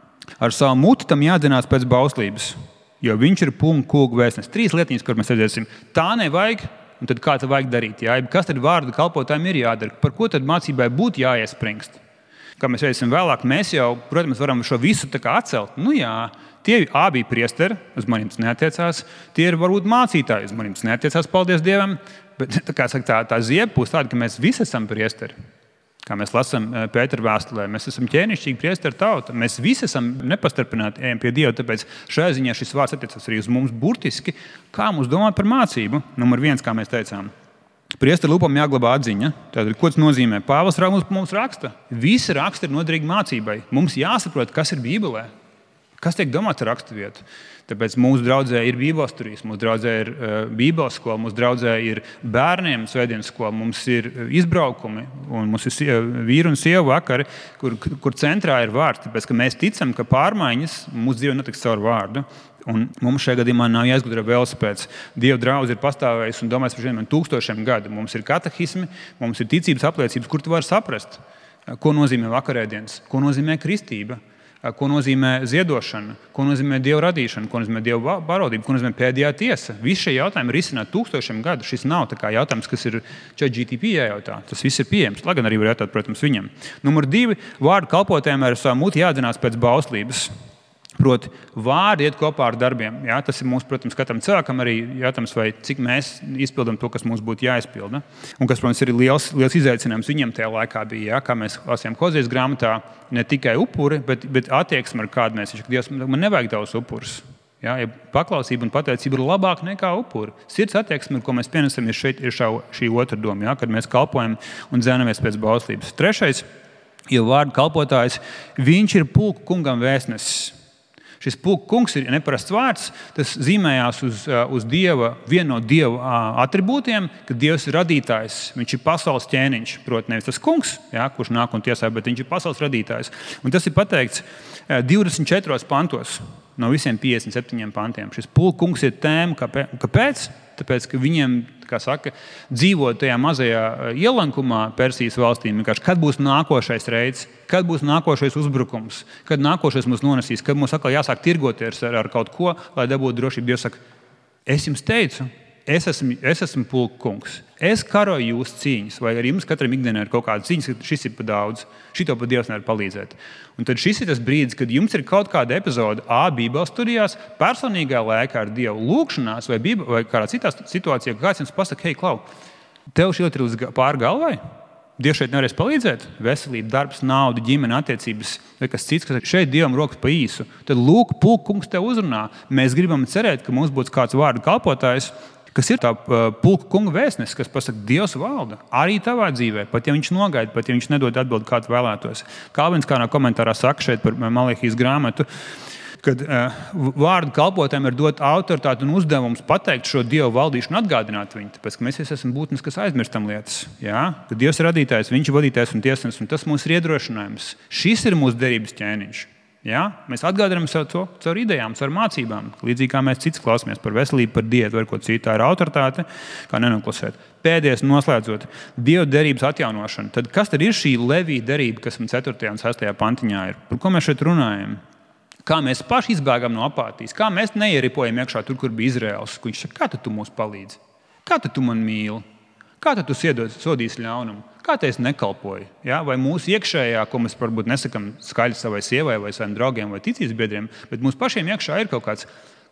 Ar savu muti tam jādzinās pēc bauslības, jo viņš ir pulku kūgu vēstnes. Trīs lietiņas, kur mēs redzēsim, tā nevajag. Un tad kā tad vajag darīt? Jā? Kas tad vārdu kalpotājiem ir jādara? Par ko tad mācībai būtu jāiespringst? Kā mēs redzēsim vēlāk, mēs jau, protams, varam šo visu tā kā atcelt. Nu jā, tie abi bija priesteri, uz maniem tas neatiecās. Tie ir varbūt mācītāji, uz maniem tas neatiecās, paldies Dievam. Bet tā, kā saka, tā, tā zieba būs tāda, ka mēs visi esam priesteri. Kā mēs lasām Pētera vēstulē, mēs esam ķēnišķīgi priesteru tauta. Mēs visi esam nepastarpināti ejam pie Dieva, tāpēc šajā ziņā šis vārds attiecas arī uz mums burtiski. Kā mums domāt par mācību? Numur viens, kā mēs teicām, priesteru lūpām jāglabā atziņa. Tātad, ko tas nozīmē? Pāvils mums, mums raksta. Visi raksti ir noderīgi mācībai. Mums jāsaprot, kas ir Bībelē. Kas tiek domāts ar raksturvietu? Tāpēc mūsu draudzē ir bībeles turīs, mūsu draudzē ir uh, bībeles skola, mūsu draudzē ir bērniem svētdienas skola, mums ir izbraukumi un mums ir vīru un sievu vakari, kur, kur centrā ir vārds. Tāpēc, ka mēs ticam, ka pārmaiņas mūsu dzīvē notiks caur vārdu. Un mums šajā gadījumā nav jāizgudro velosipēds. Dieva draudze ir pastāvējusi un domājis par šiem tūkstošiem gadu. Mums ir katehismi, mums ir ticības apliecības, kur tu vari saprast, ko nozīmē vakarēdienas, ko nozīmē kristība. Ko nozīmē ziedošana, ko nozīmē Dieva radīšana, ko nozīmē Dieva barodība, ko nozīmē pēdējā tiesa. Visi šie jautājumi ir izsināti tūkstošiem gadu. Šis nav tā kā jautājums, kas ir ChatGPT jājautā. Tas viss ir pieejams, lai gan arī var jautāt, protams, viņam. Numur divi, vārdu kalpotājiem ar savu muti jādzinās pēc bauslības. Proti, vārdi iet kopā ar darbiem. Jā, tas ir mūsu, protams, katram cilvēkam arī jautājums, vai cik mēs izpildam to, kas mums būtu jāizpilda. Un kas, protams, ir liels, liels izaicinājums viņam tajā laikā bija, jā, kā mēs lasījām Hozijas grāmatā, ne tikai upuri, bet, bet attieksme ar kādu mēs. Dievs, man nevajag tavus upurus. Jā, ja paklausība un pateicība ir labāka nekā upuri. Sirds attieksme, ko mēs pienesam, ir, šeit, ir šā, šī otra doma, jā, kad mēs kalpojam un dzēnamies pēc bauslības. Trešais, jo vārdu kalpotājs, viņš ir pulku kungam vēstnesis. Šis pulku kungs ir neparasts vārds, tas zīmējās uz, uz Dieva, vienu no Dieva atribūtiem, ka Dievs ir radītājs, viņš ir pasaules ķēniņš, proti nevis tas kungs, jā, kurš nāk un tiesā, bet viņš ir pasaules radītājs. Un tas ir pateikts divdesmit četros pantos no visiem piecdesmit septiņiem pantiem. Šis pulku kungs ir tēma, kāpēc? Tāpēc, ka viņiem, kā saka, dzīvot tajā mazajā ielankumā Persijas valstīm, kad būs nākošais reids, kad būs nākošais uzbrukums, kad nākošais mūs nonesīs, kad mums atkal jāsāk tirgoties ar, ar kaut ko, lai dabūtu drošību. Dievs saka, es jums teicu, es esmu, es esmu pulku kungs, es karoju jūsu cīņas, vai arī jums katram ikdienā ir kaut kāda cīņas, ka šis ir pa daudz, šito pat Dievs nevar palīdzēt. Un tad šis ir tas brīdis, kad jums ir kaut kāda epizode A, Bībeles studijās, personīgā laikā ar Dievu lūkšanās vai, Bībele, vai kādā citā situācijā, ka kāds jums pasaka, hei, Klau, tev šī lieta ir uz pāri galvai? Dievs šeit nevarēs palīdzēt? Veselība, darbs, nauda, ģimene, attiecības vai kas cits, kas šeit Dievam rokas pa īsu. Tad lūk, pulku kungs tev uzrunā. Mēs gribam cerēt, ka mums būs kāds vārdu kalpotājs, kas ir tā pulku kunga vēstnesis, kas pasaka, Dievs valda arī tavā dzīvē, pat ja viņš nogaida, pat ja viņš nedod atbildi, kā tu vēlētos. Kalvins kādā komentārā saka šeit par Malehijas grāmatu, kad uh, vārdu kalpotājiem ir dot autoritāti un uzdevums pateikt šo Dievu valdīšanu, atgādināt viņu, tāpēc, ka mēs esam būtnes, kas aizmirstam lietas. Jā? Kad Dievs ir radītājs, viņš ir vadītājs un tiesnesis, un tas mūsu ir iedrošinājums. Šis ir mūsu derības ķēniņš. Ja? Mēs atgādinām sev to caur idejām, caur mācībām. Līdzīgi kā mēs cits klausāmies par veselību, par diētu vai ko citu. Tā ir autoritāte, kā nenoklusēt. Pēdējais noslēdzot, Dieva derības atjaunošana. Tad kas tad ir šī Levija derība, kas mums ceturtajā un sestajā pantiņā ir? Par ko mēs šeit runājam? Kā mēs paši izbēgam no apātijas? Kā mēs neieripojam iekšā tur, kur bija Izraels? Viņš saka, kā tad tu mūs palīdzi? Kā tad tu man mīli? Kā tad tu sodīsi ļaunumu? Kā te es nekalpoju? Ja? Vai mūsu iekšējā, ko mēs varbūt nesakam skaļi savai sievai vai saviem draugiem vai ticības biedriem, bet mūsu pašiem iekšā ir kaut kāds,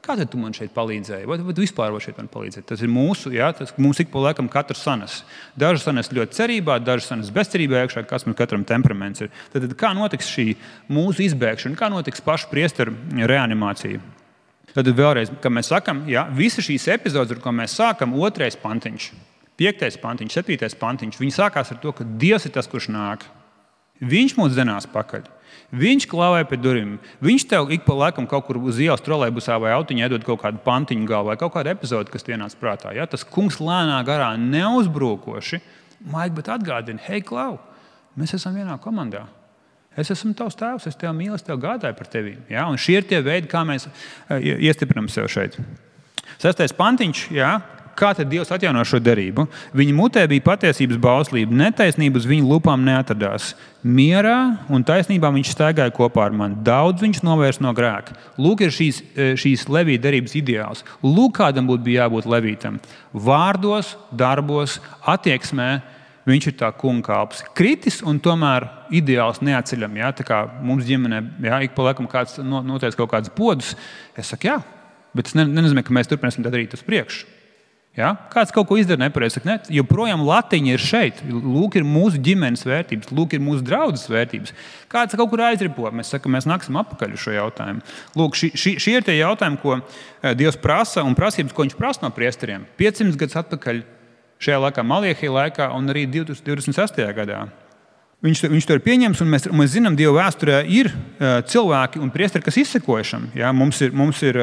Kā tad tu man šeit palīdzēji? Vai, vai tu vispār var šeit man palīdzēt? Tas ir mūsu, jā, tas mums ik pa laikam katrs sanes. Daži sanes ļoti cerībā, daži sanes bezcerībā iekšā, kas mums katram temperaments ir. Tad, tad kā notiks šī mūsu izbēgšana, kā notiks paša priesteru reanimācija? Tad vēlreiz, kā mēs sakam, jā, visa šīs epizodes, ar ko mēs sākam, otrais pantiņš, piektais pantiņš, septītais pantiņš, viņi sākās ar to, ka Dievs ir tas, kurš nāk. Viņš mūs dzenās pakaļ. Viņš klāvē pie durvīm. Viņš tev ik pa laikam kaut kur uz ielas trolejbusā vai autiņā iedod kaut kādu pantiņu galvā vai kaut kādu epizodu, kas ienāca prātā. Ja? Tas kungs lēnā garā neuzbrūkoši, maigi, bet atgādina, hei, Klau, mēs esam vienā komandā. Es esmu tavs tēvs, es tev mīlu, es tev gādāju par tevi. Ja? Un šie ir tie veidi, kā mēs iestiprinam sev šeit. Sestais pantiņš, ja? Kā tad Dievs atjauno šo derību? Viņa mutē bija patiesības bauslība, netaisnība uz viņu lupām neatradās. Mierā un taisnībā viņš staigāja kopā ar mani. Daudz viņš novērst no grēka. Lūk, ir šīs, šīs levīta derības ideāls. Lūk, kādam būtu bija jābūt levītam. Vārdos, darbos, attieksmē viņš ir tā kunga kalps. Kritis un tomēr ideāls neatceļam. Ja? Tā kā mums ģimenē, ja, ik pa laikam kāds noteic kaut kādus podus, es saku, jā, bet es nenozīmē, ka mēs turpināsim tā darīt uz priekšu. Ja? Kāds kaut ko izdara nepareizi, saka, ne, joprojām latiņa ir šeit. Lūk, ir mūsu ģimenes vērtības, lūk, ir mūsu draudzes vērtības. Kāds kaut kur aizripo, mēs sakam, mēs nāksim apakaļ uz šo jautājumu. Lūk, šie, šie ir tie jautājumi, ko Dievs prasa un prasības, ko viņš prasa no priesteriem. piecsimt gadus atpakaļ šajā laikā, Maliehi laikā un arī divdesmit sestajā gadā. Viņš, viņš to ir pieņems, un mēs, mēs zinām, Dieva vēsturē ir cilvēki un priesteri, kas izsekojušam. Ja? Mums ir, mums ir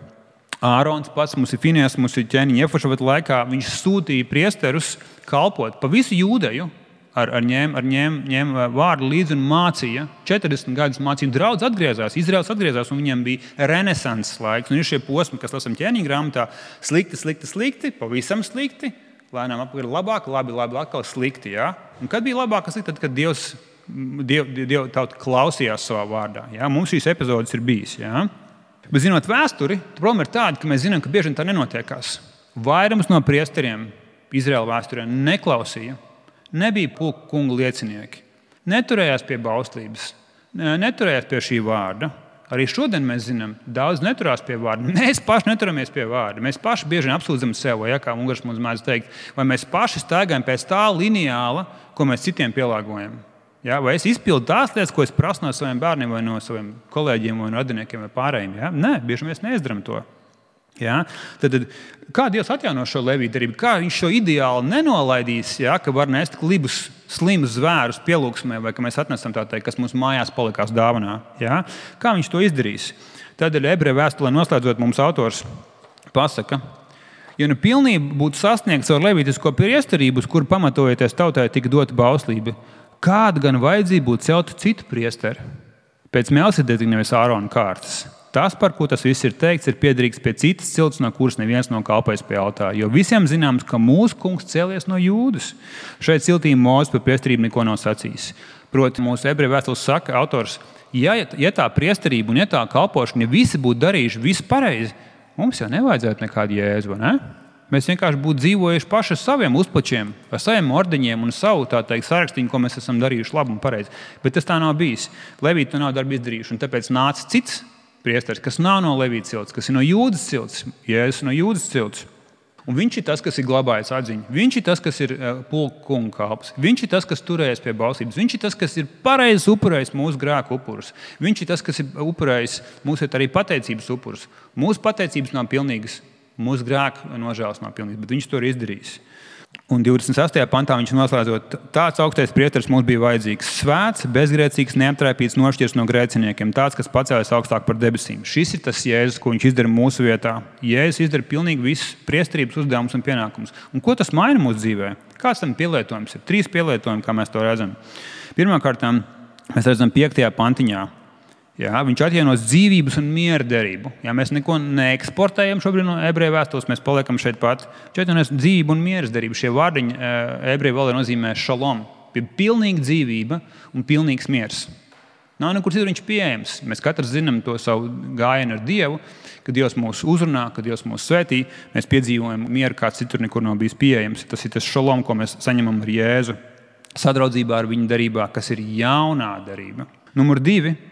Ārons pats, mums ir Finies, mums ir ķēniņa Jehošafata laikā, viņš sūtīja priesterus kalpot pa visu Jūdeju, ar, ar ņēma ar ņēm, ņēm vārdu līdzi un mācīja. četrdesmit gadus mācīja, un draudz atgriezās, Izraels atgriezās, un viņiem bija renesanses laiks. Un ir šie posmi, kas lasām ķēniņa grāmatā, slikti, slikti, slikti, pavisam slikti, lēnām apakaļ labāk, labi, labi, atkal slikti. Ja? Un kad bija labāk, slikti, tad, kad Dievs, Diev, Diev tauta klausījās savā vārdā. Ja? Mums šīs epizodes ir bijis. Ja? Bet zinot vēsturi, problēma ir tāda, ka mēs zinām, ka bieži vien tā nenotiekās. Vairums no priesteriem Izraēla vēsturē neklausīja, nebija pulku kunga liecinieki, neturējās pie bauslības, neturējās pie šī vārda. Arī šodien mēs zinām, daudz neturās pie vārda. Mēs paši neturamies pie vārda. Mēs paši bieži vien apsūdzam sevi, ja, kā Ungars mums mēdz teikt, vai mēs paši staigājam pēc tā lineāla, ko mēs citiem pielāgojam. Ja, vai es izpildu tās lietas, ko es prasu no saviem bērniem, vai no saviem kolēģiem, vai no radiniekiem, vai pārējiem? Ja? Nē, bieži mēs neizdarām to. Ja? Tad, tad, kā Dievs atjauno šo levītu derību? Kā viņš šo ideālu nenolaidīs, ja? Ka var nest klibus, slimus zvērus pielūgsmē, vai ka mēs atnesam tā teikt, kas mums mājās palikās dāvanā? Ja? Kā viņš to izdarīs? Tādēļ Ebreju vēstulē noslēdzot mums autors pasaka, ja nu pilnība būtu sasniegts ar levītisko priesterību, uz kuru pamatojoties tautai tika dota bauslība, kāda gan vajadzība būtu celt citu priesteri pēc Melkisedeka, nevis Ārona kārtas. Tas, par ko tas viss ir teikts, ir piederīgs pie citas cilts, no kuras neviens nav kalpojis pie altāra. Jo visiem zināms, ka mūsu kungs cēlies no Jūdas. Šeit ciltī Mūzes par priesterību neko nav sacījis. Proti, mūsu ebreju vēstules saka autors, ja, ja tā priesterība un ja tā kalpošana, ja visi būtu darījuši visu pareizi, mums jau nevajadzētu nekādu jēzu, vai ne? Mēs vienkārši būtu dzīvojuši paši ar saviem uzplačiem, ar saviem ordeņiem un savu tā teikt sarakstiņu, ko mēs esam darījuši labi un pareizi. Bet tas tā nav bijis. Levīti to nav darbu izdarījuši, un tāpēc nāca cits priesteris, kas nav no Levīta cilts, kas ir no Jūdas cilts, Jēzus no Jūdas cilts. Un viņš ir tas, kas ir glabājis atziņu. Viņš ir tas, kas ir pulku kunga kalps. Viņš ir tas, kas turējas pie bauslības. Viņš ir tas, kas ir pareizi upurējis mūsu grēku upurus. Viņš ir tas, kas ir upurējis mūsu arī pateicības upurus. Mūsu pateicības nav pilnīgas. Mūsu grēku nožēlas nav pilnīgs, bet viņš to ir izdarījis. Un divdesmit sastajā pantā viņš noslēdzot, tāds augstais priesteris mums bija vajadzīgs. Svēts, bezgrēcīgs, neaptraipīts, nošķirs no grēciniekiem, tāds, kas pacēlas augstāk par debesīm. Šis ir tas Jēzus, ko viņš izdara mūsu vietā. Jēzus izdara pilnīgi visus priesterības uzdevumus un pienākumus. Un ko tas maina mūsu dzīvē? Kāds tam pielietojums ir? Trīs pielietojumi, kā mēs to redzam. Pirmkārt, mēs redzam piektajā pantiņā. Jā, viņš atjaunos dzīvības un miera derību. Jā, mēs neko neeksportējam šobrīd no ebreju vēstules, mēs paliekam šeit pat. Viņš atjaunos dzīvību un miera derību. Šie vārdiņi ebreju valodā nozīmē šalom. Pie pilnīga dzīvība un pilnīgs miers. Nav nekur citur viņš pieejams. Mēs katrs zinām to savu gājienu ar Dievu, ka Dievs mūs uzrunā, ka Dievs mūs svētī. Mēs piedzīvojam mieru, kāds citur nekur nav bijis pieejams. Tas ir tas šalom, ko mēs saņemam ar Jēzu sadraudzībā ar viņu derībā, kas ir jaunā derība. Numur divi.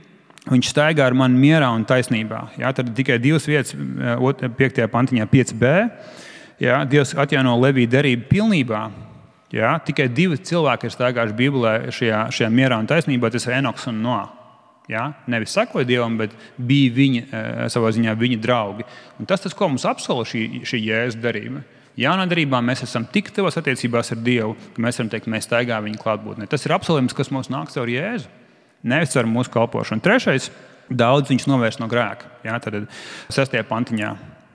viņš staigā ar mani mierā un taisnībā. Jā, tad tikai divas vietas, piektajā pantiņā pieci b. Jā, Dievs atjauno Levija derību pilnībā. Jā, tikai divi cilvēki ir staigājuši Bībelē šajā, šajā mierā un taisnībā, tas ir Enoks un Noā. Jā, nevis sakoja Dievam, bet bija viņa, savā ziņā viņa draugi. Un tas, tas ko mums apsola šī, šī Jēzus derība. Jaunā derībā mēs esam tik tuvās attiecībās ar Dievu, ka mēs varam teikt, ka mēs staigā viņa klātbūtnē. Tas ir apsolījums, kas mums nāk caur Jēzu. Nevis ar mūsu kalpošanu. Trešais, daudz viņš novērst no grēka. Jā, tad sestajā pantiņā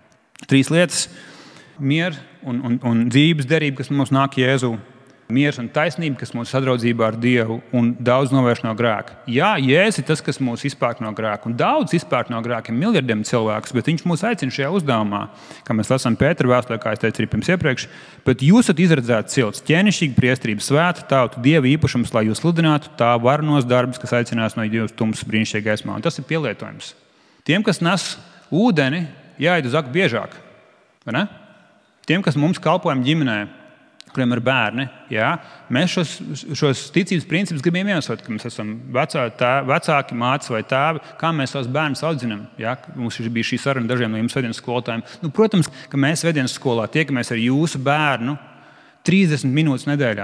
trīs lietas. Miers un, un, un dzīves derība, kas mums nāk Jēzu. Miers un taisnība, kas mūsu sadraudzībā ar Dievu, un daudz novērst no grēka. Jā, Jēzus ir tas, kas mūs izpērk no grēka. Un daudz izpērk no grēka miljardiem cilvēkus, bet viņš mūs aicina šajā uzdevumā, kā mēs lasām Pētera vēstulē, kā es teicu arī pirms iepriekš, bet jūs esat izredzēti cilts, ķēnišķīga priestrība, svēta tauta, Dieva īpašums, lai jūs sludinātu tā varenos darbus, kas aicinās no Dievas tumsas brīnišķīgā gaismā. Un tas ir pielietojums. Tiem, kas nes ūdeni, jāiet uz aku biežāk. Vai ne? Tiem, kas mums kalpojam ģimenē, kuriem ir bērni, jā, mēs šos, šos ticības principus gribam iemesot, ka mēs esam vecā, tā, vecāki, mātes vai tēvi, kā mēs savus bērnus audzinam. Jā, mums bija šī saruna dažiem no jums svētdienas skolotājiem. Nu, protams, ka mēs svētdienas skolā tiekamies ar jūsu bērnu trīsdesmit minūtes nedēļā.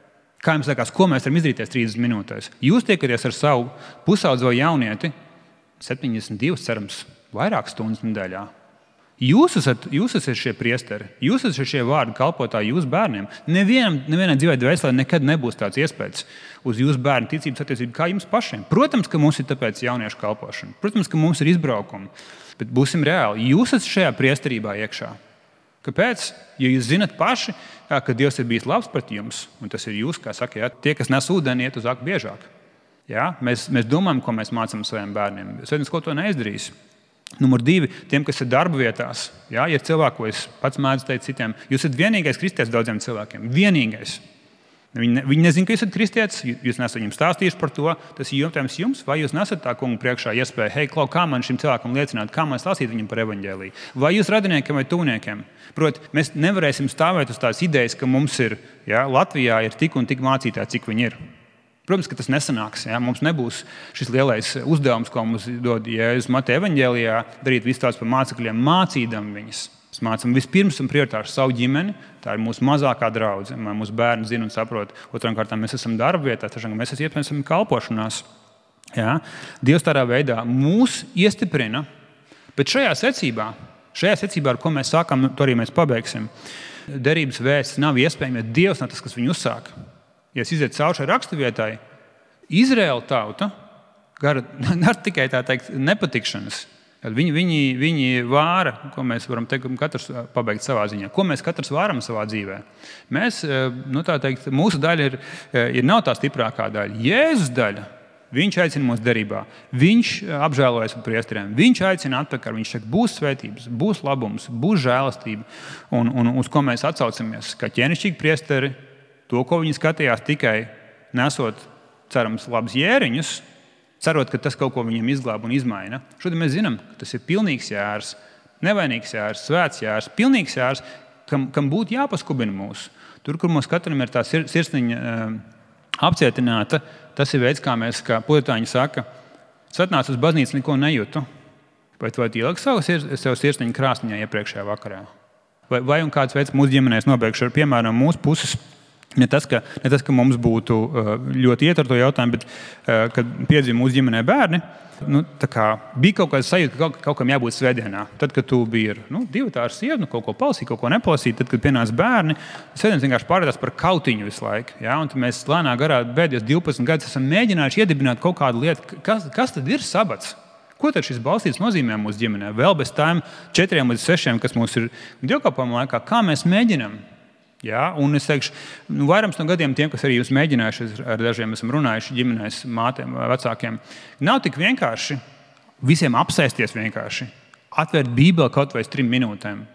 Kā jums liekas, ko mēs varam izdarīties trīsdesmit minūtēs? Jūs tiekaties ar savu pusaudzi vai jaunieti septiņdesmit divas, cerams, vairākas stundas nedēļā. Jūs esat, jūs esat šie priesteri, jūs esat šie vārdu kalpotāji jūsu bērniem. Nevienam, nevienai dzīvē dvēselē nekad nebūs tāds iespējas uz jūsu bērnu ticības attiecību kā jums pašiem. Protams, ka mums ir tāpēc jauniešu kalpošana. Protams, ka mums ir izbraukumi. Bet būsim reāli. Jūs esat šajā priesterībā iekšā. Kāpēc? Jo jūs zinat paši, ka Dievs ir bijis labs pret jums. Un tas ir jūs, kā saka, jā, tie, kas nes ūdeni, iet uz aku biežāk. Jā? Mēs, mēs domājam, ko mēs mācām saviem bērniem. Svētdienas ko to neizdarīs. Numur divi, tiem, kas ir darba vietās. Jā, ir cilvēki, ko es pats mēdzu teikt citiem. Jūs esat vienīgais kristietis daudziem cilvēkiem. Vienīgais. Viņi, ne, viņi nezin, ka jūs esat kristietis, jūs nesat viņiem stāstījuši par to. Tas ir jautājums jums, vai jūs nesat tā kungu priekšā iespēja, hei, klau, kā man šim cilvēkam liecināt, kā man stāstīt viņam par evaņģēliju. Vai jūs radiniekiem vai tuvniekiem. Proti, mēs nevarēsim stāvēt uz tās idejas, ka mums ir, jā, Latvijā ir tik un tik mācītāji, cik viņi ir. Protams, ka tas nesanāks. Ja? Mums nebūs šis lielais uzdevums, ko mums dod Jēzus Mateja evaņģēlijā, darīt visu tādus par mācekļiem, mācīdam viņus. Mēs mācām vispirms un prioritāri savu ģimeni, tā ir mūsu mazākā draudzene, lai mūsu bērni zina un saprot. Otrām kārtām mēs esam darba vietā, trešām mēs esam kalpošanās. Ja? Dievs tādā veidā mūs iestiprina, bet šajā secībā, šajā secībā, ar ko mēs sākam, to arī mēs pabeigsim. Derības vēsts nav iespējams, ja Dievs nav tas, kas viņu uzsāk. Ja es izietu cauri šai raksturvietai, Izraēla tauta gar ar tikai tā teikt nepatikšanas. Viņi, viņi, viņi vāra, ko mēs varam teikt, katrs pabeigt savā ziņā. Ko mēs katrs vāram savā dzīvē? Mēs, nu tā teikt, mūsu daļa ir, ir nav tā stiprākā daļa. Jēzus daļa, viņš aicina mūsu derībā. Viņš apžēlojas par priesteriem. Viņš aicina atpakaļ. Viņš saka, būs svētības, būs labums, būs žēlastība. Un, un uz ko mēs atsaucamies? Kā ķēnišķīgi priesteri, to, ko viņi skatījās tikai nesot, cerams, labus jēriņus, cerot, ka tas kaut ko viņiem izglāb un izmaina. Šodien mēs zinām, ka tas ir pilnīgs jērs, nevainīgs jērs, svēts jērs, pilnīgs jērs, kam, kam būtu jāpaskubina mūs. Tur, kur mums katram ir tā sir, sirsniņa uh, apcietināta, tas ir veids, kā mēs, kā pulitāņi saka, svetnāc uz baznīcu, neko nejūtu. Vai tu vari ielikt savu, savu sirsniņu krāsniņā iepriekšējā vakarā? Vai, vai un kāds veids mūsu ģimenēs nobeigšu ar, piemēram, mūsu puses. Ne tas, ka, ne tas, ka mums būtu ļoti iet ar to jautājumu, bet, kad piedzima mūsu ģimenē bērni, nu, kā, bija kaut kāda sajūta, ka kaut, kaut kam jābūt svētdienā. Tad, kad tu biji nu, divi tāri sievi, nu, kaut ko palasīt, kaut ko nepalasīt, tad, kad pienāca bērni, svētdienas vienkārši pārvērtās par kautiņu visu laiku. Ja? Un mēs lēnā garā pēdējos divpadsmit gadus esam mēģinājuši iedibināt kaut kādu lietu. Kas, kas tad ir sabats? Ko tad šis balstīts nozīmē mūsu ģimenē? Vēl bez tām četriem līdz sešiem, kas mums ir dievkalpojuma laikā, kā mēs mēģinam? Ja? Un es teikšu, nu, vairums no gadiem tiem, kas arī jūs mēģinājuši, ar dažiem esam runājuši ģimenēs, mātēm vai vecākiem, nav tik vienkārši visiem apsēsties vienkārši, atvērt Bībeli kaut vai trim minūtēm.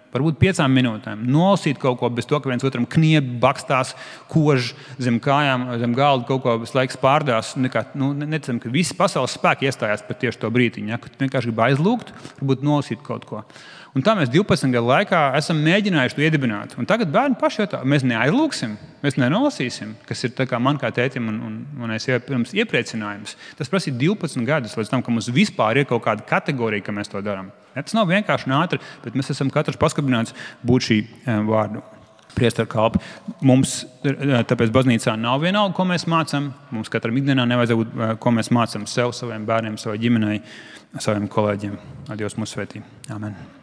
varbūt piecām minūtēm, nolasīt kaut ko bez to, ka viens otram kniebi, bakstās, kož zem kājām, zem galda kaut ko visu laiku spārdās. Nekā, nu, necam, ka visi pasaules spēki iestājās par tieši to brītiņu, ja, ka tu vienkārši gribi aizlūgt, varbūt nolasīt kaut ko. Un tā mēs divpadsmit gadu laikā esam mēģinājuši to iedibināt. Un tagad bērni paši jautā, mēs neaizlūksim, mēs nenolasīsim, kas ir tā kā man kā tētim un, un, un es pirms iepriecinājums. Tas prasīja divpadsmit gadus līdz tam, ka mums vispār ir kaut kāda kategorija, ka mēs to darām. Ja, tas nav vienkārši un ātri, bet mēs esam katrs paskapināts būt šī vārdu priesteru kalpi. Mums, tāpēc baznīcā nav vienalga, ko mēs mācām. Mums katram ikdienā nevajadzētu būt, ko mēs mācām sev, saviem bērniem, savai ģimenei, saviem kolēģiem. Lai Dievs mūs svētī. Amen.